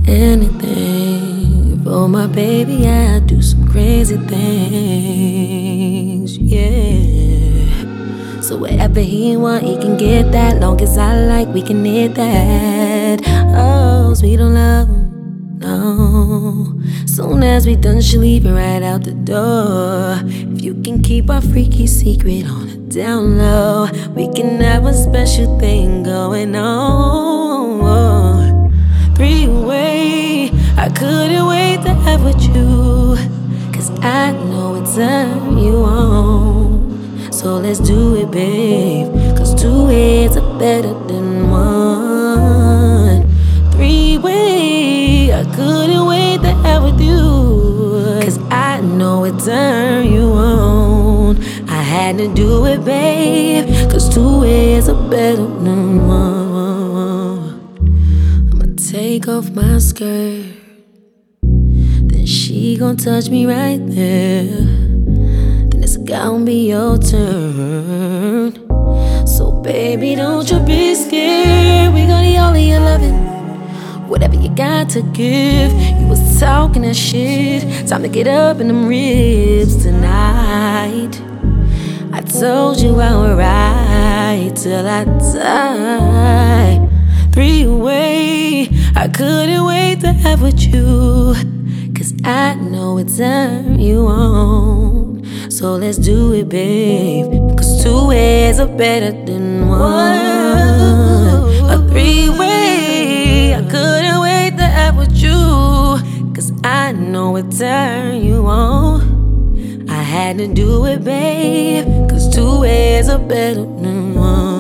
Anything for my baby, I'd do some crazy things, yeah. So wherever he want, he can get that. Long as I like, we can hit that. Oh, sweet on love, no. Soon as we done, she'll leave it right out the door. If you can keep our freaky secret on the down low, we can have a special thing going on. Three-way, I couldn't wait to have with you, 'cause I know it's turn you on. So let's do it, babe, 'cause two heads are better than one. Three-way, I couldn't wait to have with you, 'cause I know it turn you on. I had to do it, babe, 'cause two heads are better than one. Take off my skirt, then she gon' touch me right there. Then it's gon' be your turn. So baby, don't you be scared. We gon' need all of your loving, whatever you got to give. You was talking that shit, time to get up in them ribs tonight. I told you I would ride till I die. Three-way, I couldn't wait to have with you, 'cause I know it turn you on. So let's do it, babe, 'cause two ways are better than one. A three-way, I couldn't wait to have with you, 'cause I know it turn you on. I had to do it, babe, 'cause two ways are better than one.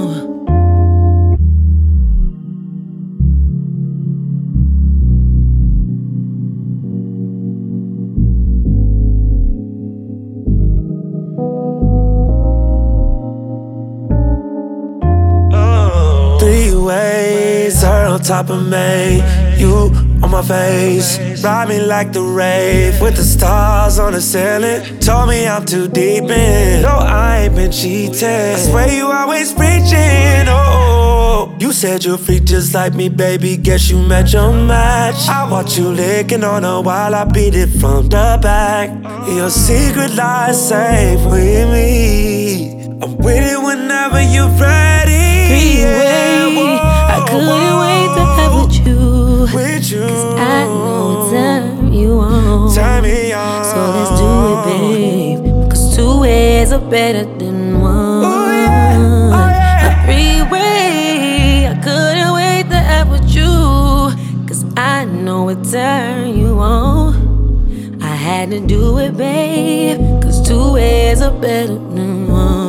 Three-ways, her on top of me, you on my face. Ride me like the rave, with the stars on the ceiling. Told me I'm too deep in, no, I ain't been cheating. I swear you always preaching, oh. You said you're free just like me, baby, guess you met your match. I watch you licking on her while I beat it from the back. Your secret lies safe with me, I'm with it whenever you're ready. Three-way, I couldn't wait to have with you, 'cause I know it turn you on. Turn me on. So let's do it, babe, 'cause two ways are better than one. Oh yeah. A three-way, I couldn't wait to have with you, 'cause I know it turn you on. I had to do it, babe, 'cause two ways are better than one.